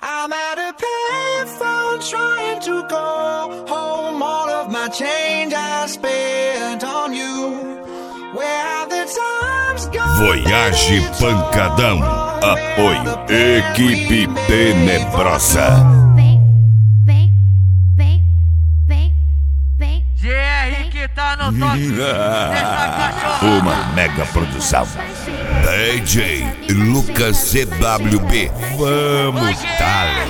I'm at a payphone trying to go home. All of my change I spent on you. Where have the times gone? Voyage Pancadão. Apoio Equipe Tenebrosa. GR que tá no toque. Uma mega produção. DJ Lucas CWB. Vamos, Talen.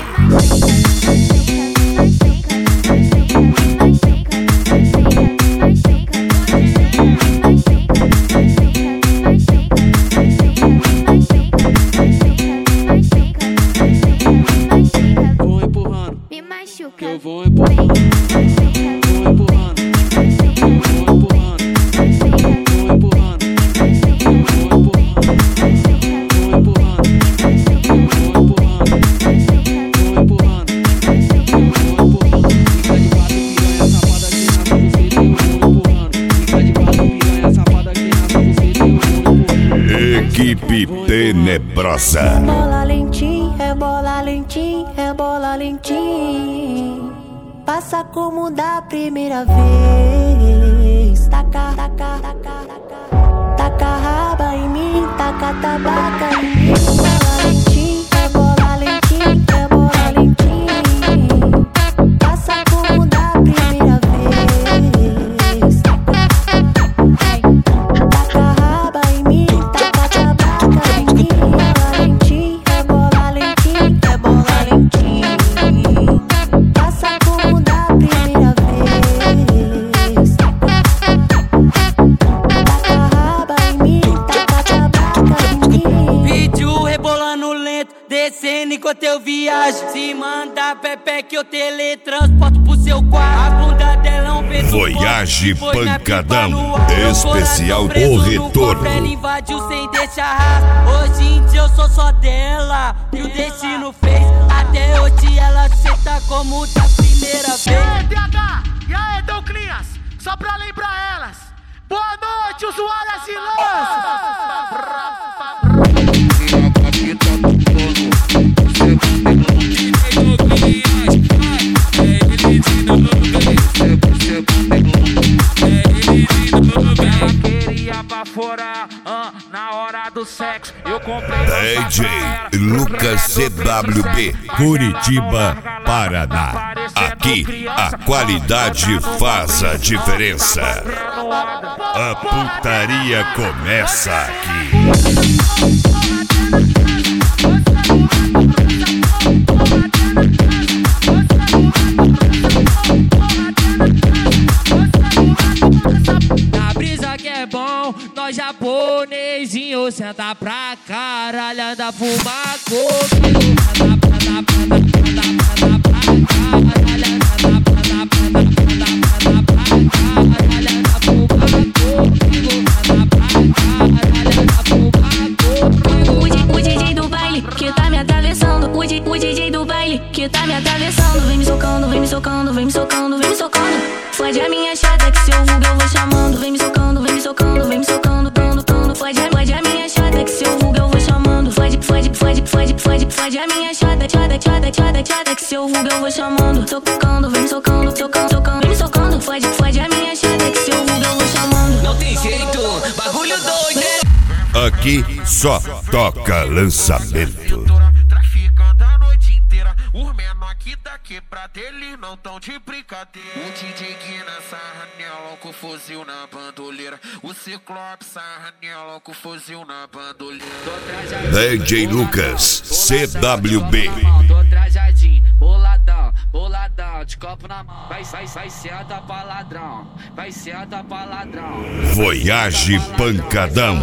Vou empurrando, Me machuca. que eu vou empurrando. Vou empurrando, vou empurrando. Vou empurrando, vou empurrando. Vou empurrando, vou empurrando. Vou empurrando, vou empurrando. Fica de quatro piranha safada que na sua buceta eu vou empurrando. Fica de quatro piranha safada que na sua buceta eu vou empurrando. Equipe Tenebrosa. Bola lentinha, é bola lentinha, é bola lentinha. Passa como da primeira vez. Taca, taca, taca, taca. Taca raba em mim, taca tabaca em mim. Bola lentinha, é bola lentinha, é bola lentinha. Passa como da primeira vez. Taca raba em mim, taca tabaca em mim. Bola lentinha, é bola lentinha, é bola lentinha. Passa como da primeira vez. Taca raba em mim, taca tabaca em mim. Vídeo rebolando lento, descendo enquanto eu viajo. Se manda Pepe que eu teletransporto pro seu quarto. A bunda dela é um peso Voyage forte, foi na Pancadão. pipa no ar. Meu Especial coração preso O no Retorno. cofre, ela invadiu sem deixar rastro. Hoje em dia eu sou só dela, e o destino fez. Até hoje ela aceita como da primeira E aí, vez. DH? E aí, Douclinhas? Só pra lembrar elas. Boa noite, usuárias e Ela queria baforar na hora do sexo. Eu comprei DJ Lucas CWB. Curitiba, Paraná. Aqui a qualidade faz a diferença. A putaria começa aqui. Na brisa que é bom, nós japonesinho senta pra caralho, anda fumar coquinho. Anda pra caralho, anda pra caralho, anda pra fumar coquinho. Anda pra caralho, anda fumar coquinho. O DJ do baile que tá me atravessando. O DJ do baile que tá me atravessando. Vem me socando, vem me socando, vem me socando, vem me socando. Fode a minha chata que se eu vulgo eu vou chamando. Vem me socando, vem me socando, vem me socando, tando, tando. Fode a minha chata que se eu vulgo eu vou chamando. Fode a minha chata, chata, chata, chata, chata que se eu vulgo eu vou chamando. Socando, vem me socando, socando, socando, vem me socando. Fode a minha chata que se eu vulgo eu vou chamando. Não tem jeito, bagulho doido. Aqui só toca lançamento. traficando a noite inteira. Os menor aqui da quebrada, eles não tão de brincadeira. O DJ que na sarra nela com fuzil na bandoleira. O Ciclope sarra nela com fuzil na bandoleira. DJ Lucas CWB. Tô trajadinho, boladão, boladão, de copo na mão. Vai senta pra ladrão, vai senta pra ladrão. Voyage Pancadão.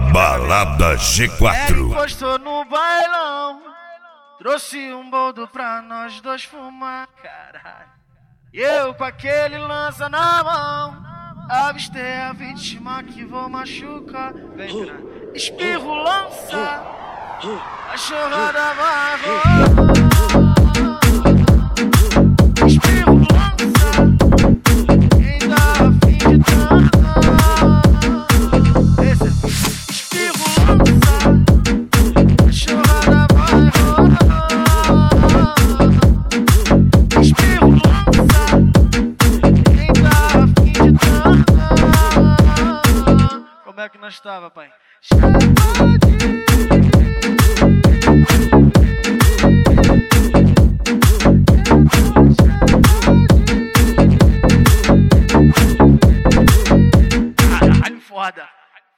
Balada G4. Encostou no bailão, trouxe um boldo pra nós dois fumar. Caralho. E eu com aquele lança na mão, avistei a vítima que vou machucar. Vem, grana. Espirro, lança, a chorada vai rolar. Espirro, lança, quem dá a fim de dançar. Espirro, lança, a chorada vai rolar. Espirro, lança, quem dá a fim de dançar. Como é que nós tava, pai? Caralho, foda.